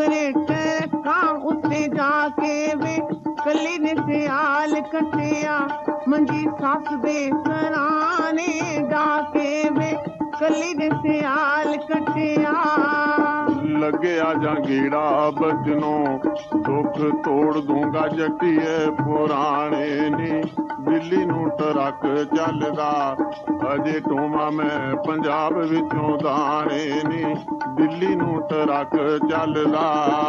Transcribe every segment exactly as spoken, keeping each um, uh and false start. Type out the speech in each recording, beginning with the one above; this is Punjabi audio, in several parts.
ਨੁਕਰੇ ਟੈਕਾਂ ਉੱਤੇ ਜਾ ਕੇ ਵੇ ਕੱਲੀ ਨੇ ਸਿਆਲ ਕੱਟਿਆ। ਮੰਜੀ ਸੱਸ ਦੇ ਸਰਾਣੇ ਜਾ ਕੇ ਵੇ ਕੱਲੀ ਨੇ ਸਿਆਲ ਕੱਟਿਆ। ਲੱਗਿਆ ਜਾਂ ਗੀੜਾ ਬਚਨੋਂ ਦੁੱਖ ਤੋੜ ਦੂੰਗਾ ਜੱਟੀਏ ਪੁਰਾਣੇ ਨੀ। ਦਿੱਲੀ ਨੂੰ ਟਰੱਕ ਚੱਲਦਾ ਅਜੇ ਟੋਵਾਂ ਮੈਂ ਪੰਜਾਬ ਵਿੱਚੋਂ ਦਾਣੇ ਨੀ। ਦਿੱਲੀ ਨੂੰ ਟਰੱਕ ਚੱਲਦਾ।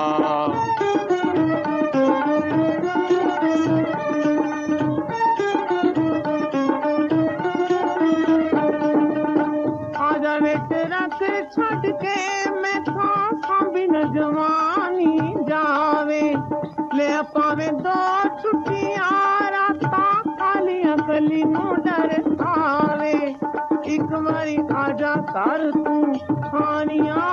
ਆ ਜਾਵੇ ਟਰੱਕ ਛੱਡ ਕੇ ਮੈਂ ਥਾਂ ਸਾਂਭੀ ਨਾ ਜਵਾਨੀ ਜਾਵੇ। ਲੈ ਪਾਵੇ ਦੋ ਛੁੱਟੀਆਂ ਰਾਤਾਂ ਕਾਲੀਆਂ ਕਲੀ ਨੂੰ ਡਰ ਆਵੇ। ਇੱਕ ਵਾਰੀ ਆ ਜਾ ਕਰ ਤੂੰ ਖਾਣੀਆਂ,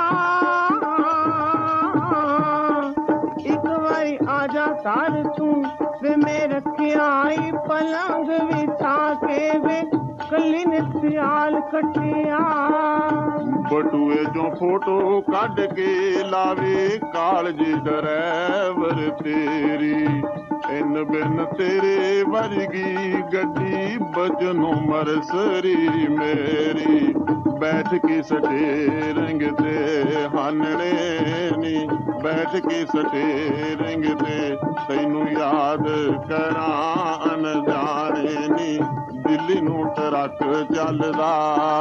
ਇੱਕ ਵਾਰੀ ਆ ਜਾ ਕਰ ਤੂੰ ਵੇ ਮੈਂ ਰੱਖਿਆ ਈ ਪਲੰਗ ਵਿਛਾ ਕੇ ਵੇ ਕੱਲੀ ਨੇ ਸਿਆਲ ਕੱਟਿਆ। ਬਟੂਏ ਚੋਂ ਫੋਟੋ ਕੱਢ ਕੇ ਲਾਵੇ ਕਾਲਜੀ ਡਰੈਵਰ ਤੇਰੀ। ਇਨ ਬਿਨ ਤੇਰੇ ਵਰਗੀ ਗੱਡੀ ਬਚਨੋਂ ਮਰਸਰੀ ਮੇਰੀ। ਬੈਠ ਕੇ ਸਟੇਰਿੰਗ ਤੇ ਹਾਨਣੇ ਨੀ, ਬੈਠ ਕੇ ਸਟੇਰਿੰਗ ਤੇ ਤੈਨੂੰ ਯਾਦ ਕਰਾਂ ਅਣਜਾਣੇ ਨੀ। ਦਿੱਲੀ ਨੂੰ ਟਰੱਕ ਚੱਲਦਾ।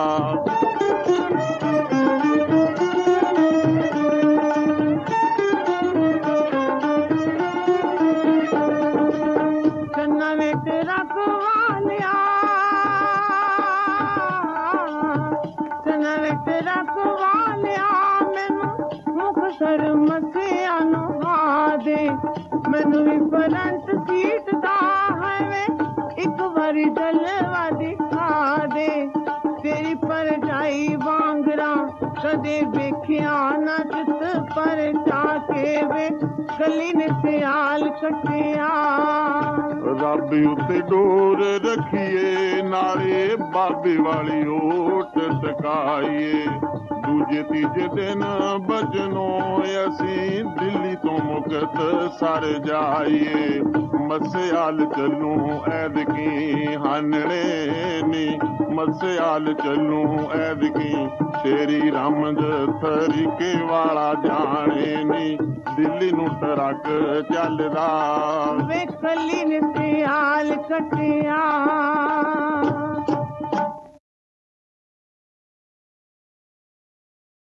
ਚੰਨਾ ਵੇ ਟਰੱਕ ਵਾਲਿਆ, ਚੰਨਾ ਵੇ ਟਰੱਕ ਵਾਲਿਆ ਮੈਨੂੰ ਮੁਕਤਸਰ ਮੱਸਿਆ ਨਵਾ ਦੇ। ਮੈਨੂੰ ਵੀ ਫਰੰਟ ਸੀਟ ਦਾ ਹੈ ਵੇ ਇੱਕ ਵਾਰੀ ਜਲਵਾ ਦਿਖਾ ਦੇ। ਤੇਰੀ ਭਰਜਾਈ ਵਾਂਗਰਾ ਕਦੇ ਵੇਖਿਆ ਨਾ ਜਿੱਤ ਪਰ ਜਾ ਕੇ ਵੇ ਕੱਲੀ ਨੇ ਸਿਆਲ ਕੱਟਿਆ। ਰੱਬ ਉੱਤੇ ਡੋਰ ਰੱਖੀਏ ਨਾਲੇ ਬਾਬੇ ਵਾਲੀ ਓਟ ਟਕਾਈਏ। ਦੂਜੇ ਤੀਜੇ ਦਿਨ ਬਚਨੋਂ ਅਸੀਂ ਦਿੱਲੀ ਤੋਂ ਮੁਕਤਸਰ ਜਾਈਏ। ਮੱਸਿਆਲ ਚੱਲੂ ਐਦਕੀ ਹਾਨਣੇ ਨੀ, ਮੱਸਿਆਲ ਚੱਲੂ ਐਦਕੀ ਤੇਰੀ ਰਮਜ ਤਰੀਕੇ ਵਾਲਾ ਜਾਣੇ ਨੀ। ਦਿੱਲੀ ਨੂੰ ਟਰੱਕ ਚੱਲਦਾ ਵੇ ਕੱਲੀ ਨੇ ਸਿਆਲ ਕੱਟਿਆ।